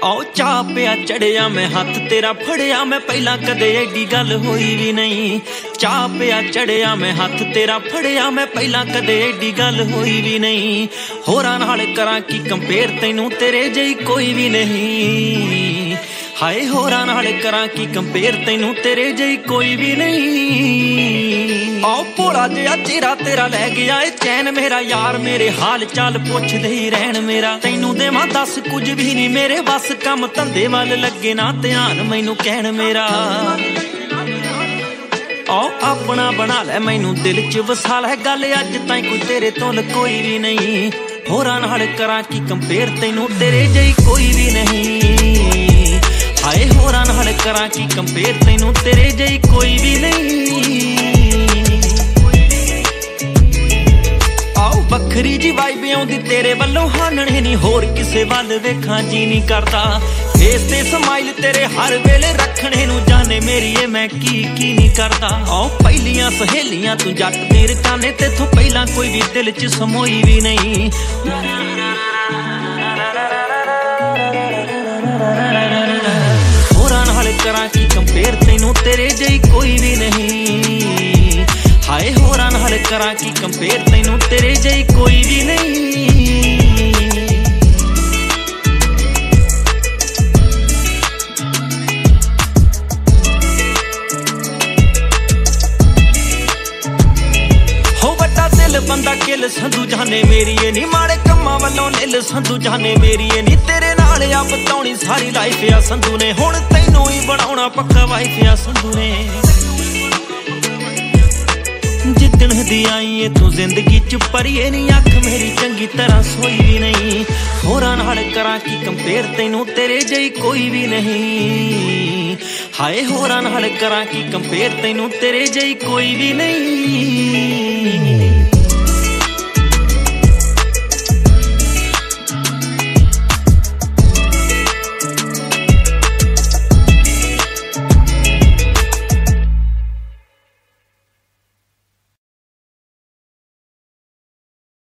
आओ चाह पिया चढ़िया मैं हथ तेरा फड़िया मैं पहला कदे एडी गल होई भी नहीं। चाह पिया चढ़िया मैं हथ तेरा फड़िया मैं पहला कदे एडी गल होई भी नहीं। होरां नाल करां की कंपेयर तैनू तेरे जई कोई भी नहीं। हाय होरां नाल करां की कंपेयर तैनू तेरे जई कोई भी नहीं। आओ भोला जिहा चेहरा तेरा लै गया ए चैन मेरा यार मेरे हाल चाल पुछदे ही रहन मेरा। तैनू देवां दस कुछ भी नहीं मेरे बस काम धंधे वल लगे ना ध्यान मैनू कहण मेरा। आओ अपना बना लै मैनू दिल च वसा लै गल अज ताईं कोई तेरे तो कोई भी नहीं। होरां नाल करां की कंपेयर तैनू तेरे जई कोई भी नहीं। हाय होरां नाल करां की कंपेयर तैनू तेरे जई कोई भी नहीं। बखरी जी वाइब आउंदी तेरे वल्लों हानणे नी होर किसे वल वेखां जी नी करदा। फेस ते स्माइल तेरे हर वेले रखणे नू जाने मेरी ए मैं की नी करदा। आओ पहलियां सहेलियां तू जट दी रकाने तेथों पहला कोई भी दिल च समोई भी नहीं। होरां नाल करां की कंपेयर तैनू तेरे जई कोई भी नहीं। हाय होरां नाल करां की कंपेयर तैनू तेरे जई कोई भी नहीं। हो वड्डा दिल बंदा किल संधू जाने मेरी ए नी माड़े कम्मां वल्लों निल संधू जाने मेरी ए नी। तेरे नाल आ बताउणी सारी लाइफ आ संधू ने हुण तैनू ही बनाउणा पक्का वाइफ आ संधू ने। जिदण दी आई है तू जिंदगी च परिए नी अख मेरी चंगी तरह सोई भी नहीं। होरां नाल करां की कंपेयर तैनू तेरे जई कोई भी नहीं। हाय होरां नाल करां की कंपेयर तैनू तेरे जई कोई भी नहीं।